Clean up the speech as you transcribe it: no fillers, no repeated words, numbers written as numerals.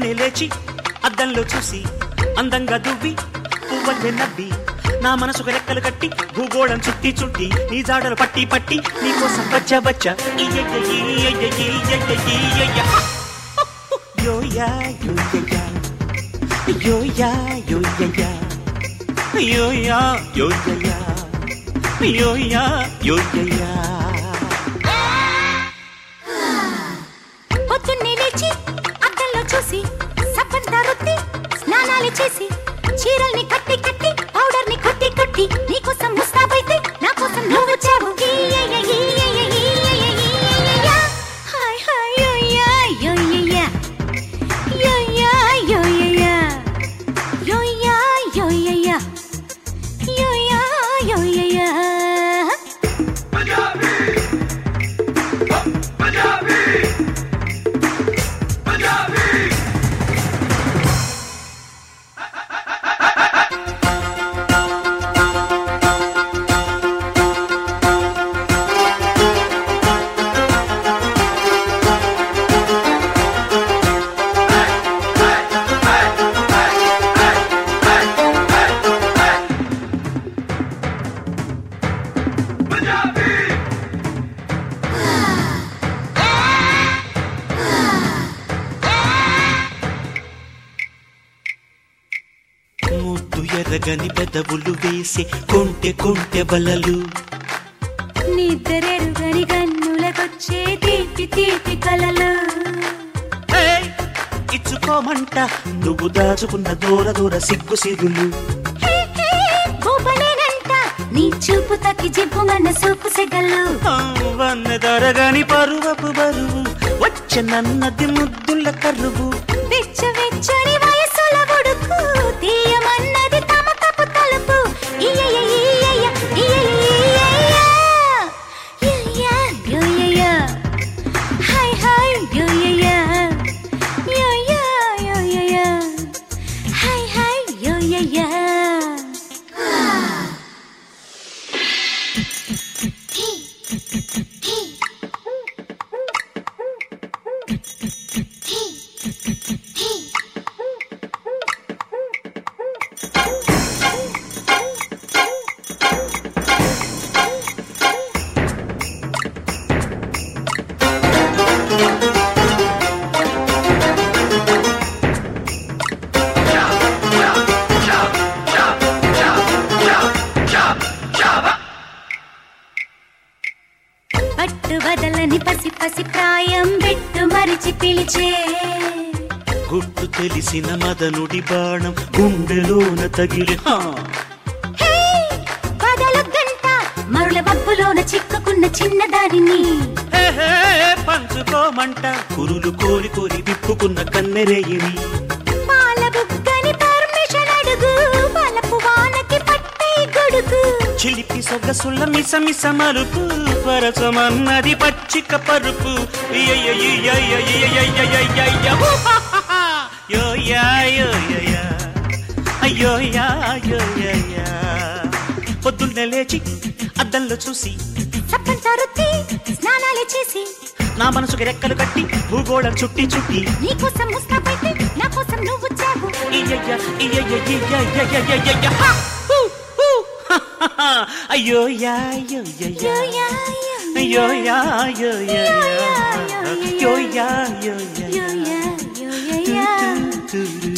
పొద్దున్నే లేచి అద్దంలో చూసి అందంగా దువ్వి పువ్వల్లే నవ్వి నా మనసుకు రెక్కలు కట్టి భూగోళం చుట్టి చుట్టి నీ జాడలు పట్టి పట్టి నీకోసం బచ్చా బచ్చా యోయా యోయా యోయా యోయా యోయా యోయా యోయా యోయా. పొద్దున్నే లేచి అద్దంలో చూసి సబ్బంతా రుద్ది స్నానాలు చేసి చీరల్ని కట్టి కట్టి పౌడర్ ని కొట్టి కొట్టి నీకోసం ముస్తాబైతే నా కోసం నువ్వు వచ్చావు. హాయ్ హాయ్ యోయా యోయా యోయా యోయా యోయా యోయా యోయా యోయా. ముద్దు ఎర్రగని పెదవులు వేసే కొంటె కొంటె బలలు నిద్రెరుగని గన్నులకొచ్చే తీపి తీపి కలలు ఇచ్చుకోమంట నువ్వు దాచుకున్న దూర దూర సిగ్గు సిగులు గోపలేనంట నీ చూపు తక్కి జిబ్బుమన్న సూపు సెగలు వన్న దొరగని పరువపు బరువు వచ్చనన్నది ముద్దుల కరువు వెచ్చ వెచ్చని వయసుల ఉడుకు తీయమన్నది తమ తప్పు తలుపు హాయ్ హాయ్ యోయా యోయా యోయా హాయ్ హాయ్ యోయా. పట్టు బదలని పసి పసి ప్రాయం పెట్టు మరిచి పిలిచే గుట్టు తెలిసిన మదనుడి బాణం గుండెలోన తగిలి బదలు గంట మరుల బబ్బులోన చిక్కుకున్న చిన్నదానిని పంచుకోమంట కురులు కోరి కోరి విప్పుకున్న కన్నెరేయిని పాల బుగ్గని పర్మిషన్ అడుగు బలపు వానకి పట్టే గొడుగు చిలిపి సొగసుల మిస మిస మరుపు పరసమన్నది పచ్చిక పరుపు పొద్దున్నే లేచి అద్దంలో చూసి సబ్బంతా రుద్ది స్నానాలు చేసి నా మనసుకి రెక్కలు కట్టి భూగోళం చుట్టి చుట్టి నీకోసం ముస్తాబైతే నా కోసం నువ్వు వచ్చావు. అయ్యో యా యో యా అయ్యో యా యో యా యో యా యో యా